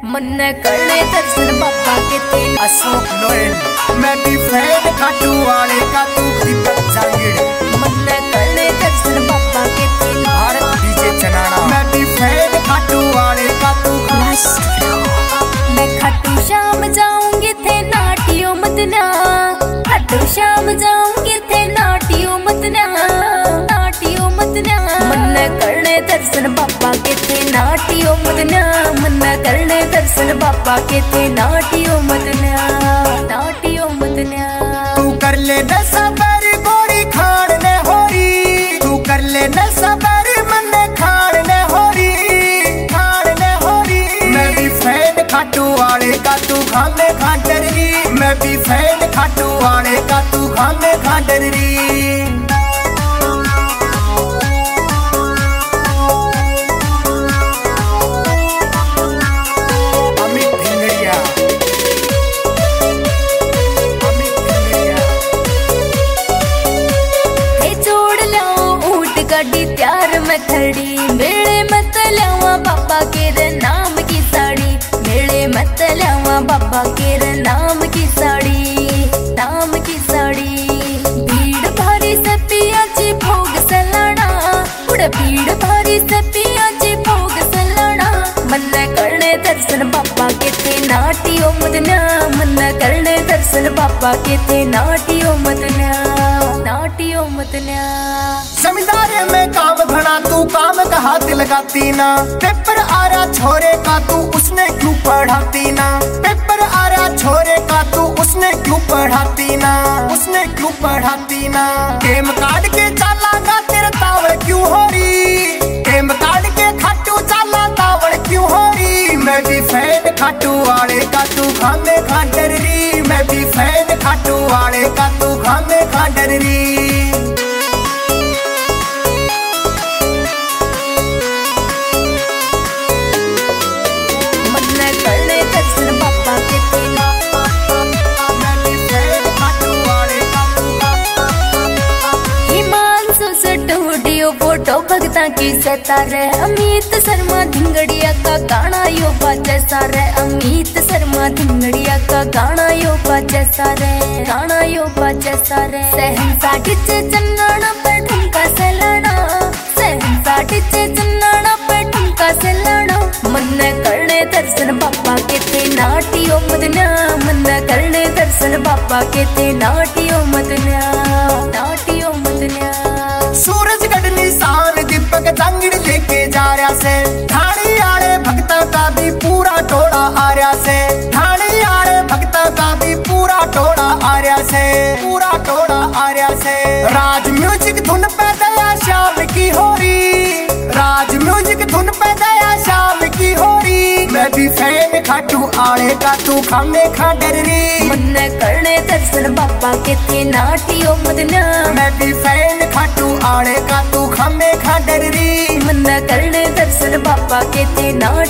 मन करने दर्शन बाबा के तेल। अशोक लोयल मैं भी फैन खाटू वाले का तू दीपक जांगिड़। मन करने दर्शन बाबा के तेल। भारत डीजे चनाना मैं भी फैन खाटू वाले का तू। मैं खाटू श्याम जाऊंगी थे नाटियो मतना, खाटू श्याम जाऊंगी थे नाटियो मतना, नाटियो मतना। मन करने दर्शन बाबा के थे नाटियो मतना, मन करने दर्शन बाबा के थे नाटियो मतना, नाटियो मतना। तू कर ले न सबर गोरी खाड़ ने होरी, तू कर ले न सबर मन खाड़ ने होरी, खाड़ ने होरी। मैं भी फैन खाटू वाले का तू खाने खाटरी, मैं भी फैन खाटू वाले का तू खाने खाटरी। गाड़ी त्यार मैं खड़ी, मेले मत लावा बाबा के नाम की साड़ी, मेले मत लावा बाबा के नाम की साड़ी, नाम की साड़ी। भीड़ भारी से पिया जी भोग सलाना, उड़ भीड़ भारी से पिया जी भोग सलाना। मन करने दर्शन बाबा के थे नाटियो मदना, मन करने दर्शन बाबा के थे नाटियो मदना, नाटियो मदना। जमींदारे में काम भरा तू काम का हाथ लगाती ना, पेपर आ रहा छोरे का तू उसने क्यों पढ़ाती ना, पेपर आ रहा छोरे का तू उसने क्यों पढ़ाती ना, उसने क्यों पढ़ाती ना। टेम काट के चाला का तेरे तावड़ क्यों हो रही, टेम काट के खाटू चाला तावड़ क्यों हो रही। मैं भी फैन खाटू वाले का तू खाने खाटर री, मैं भी फैन खाटू वाले का तू खाने खाटर री। फोटो भगता की सतारे, अमित शर्मा धिंगड़िया का गाना यो बाजे सारे, अमित शर्मा धिंगड़िया का गाना यो बाजे सारे, गाना यो बाजे सारे। सहनसा ढिचे चन्नाना पे ठुमका से लड़ा, सहनसा ढिचे चन्नाना पे ठुमका से लड़ा। मन करने दर्शन बाबा के थे नाटियो मदना, मन करने दर्शन बाबा के थे नाटियो मदना, नाटियो मदना। सूरज गढ़ निशान दीपक जांगिड़ लेके जा रहा से, ठाणी आड़े भक्ता का भी पूरा टोला आ रहा से, ठाणी आड़े भक्ता का भी पूरा टोला आ रहा से, पूरा टोला आ रहा से। राज म्यूजिक धुन पे दया श्याम की होरी, राज म्यूजिक धुन पे दया श्याम की होरी। मैं भी फैन खाटू आड़े का तू खाने खाटर री, मन करने दर्शन बाबा के थे नाटियो मदना। मैं भी फैन खाटू आड़े का तू खाने खाटर री, मन करने दर्शन बाबा के थे नाटियो